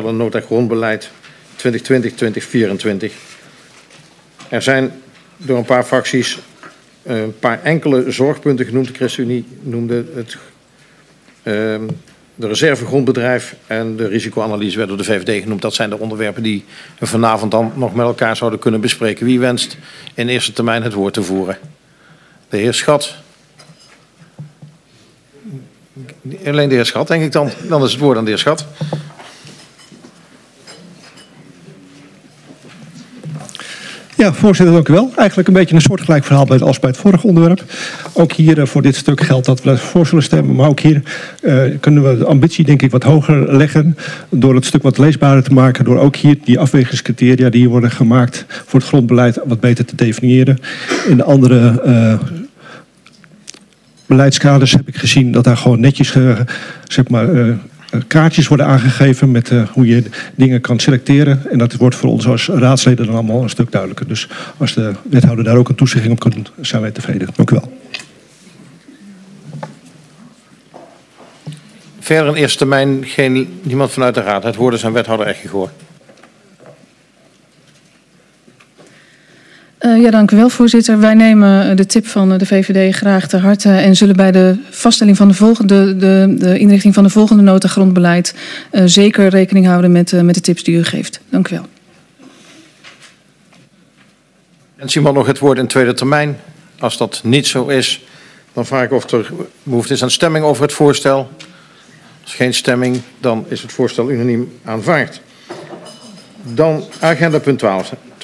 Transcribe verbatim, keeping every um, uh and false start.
voorstellen nota grondbeleid twintig twintig tot twintig vierentwintig. Er zijn door een paar fracties een paar enkele zorgpunten genoemd. De ChristenUnie noemde het, uh, de reservegrondbedrijf en de risicoanalyse werden door de V V D genoemd. Dat zijn de onderwerpen die we vanavond dan nog met elkaar zouden kunnen bespreken. Wie wenst in eerste termijn het woord te voeren? De heer Schat. Alleen de heer Schat, denk ik dan. Dan is het woord aan de heer Schat. Ja, voorzitter, dank u wel. Eigenlijk een beetje een soortgelijk verhaal bij het, als bij het vorige onderwerp. Ook hier uh, voor dit stuk geldt dat we voor zullen stemmen. Maar ook hier uh, kunnen we de ambitie denk ik wat hoger leggen. Door het stuk wat leesbaarder te maken. Door ook hier die afwegingscriteria die hier worden gemaakt voor het grondbeleid wat beter te definiëren. In de andere uh, beleidskaders heb ik gezien dat daar gewoon netjes uh, zeg maar... Uh, kaartjes worden aangegeven met uh, hoe je dingen kan selecteren. En dat wordt voor ons als raadsleden dan allemaal een stuk duidelijker. Dus als de wethouder daar ook een toezegging op kan doen, zijn wij tevreden. Dank u wel. Verder in eerste termijn geen, niemand vanuit de raad. Het woord is aan wethouder Eggegoor. Uh, ja, dank u wel, voorzitter. Wij nemen de tip van de V V D graag ter harte en zullen bij de vaststelling van de volgende, de, de inrichting van de volgende nota grondbeleid uh, zeker rekening houden met, uh, met de tips die u geeft. Dank u wel. Wens iemand nog het woord in tweede termijn? Als dat niet zo is, dan vraag ik of er behoefte is aan stemming over het voorstel. Als geen stemming, dan is het voorstel unaniem aanvaard. Dan agenda punt twaalf.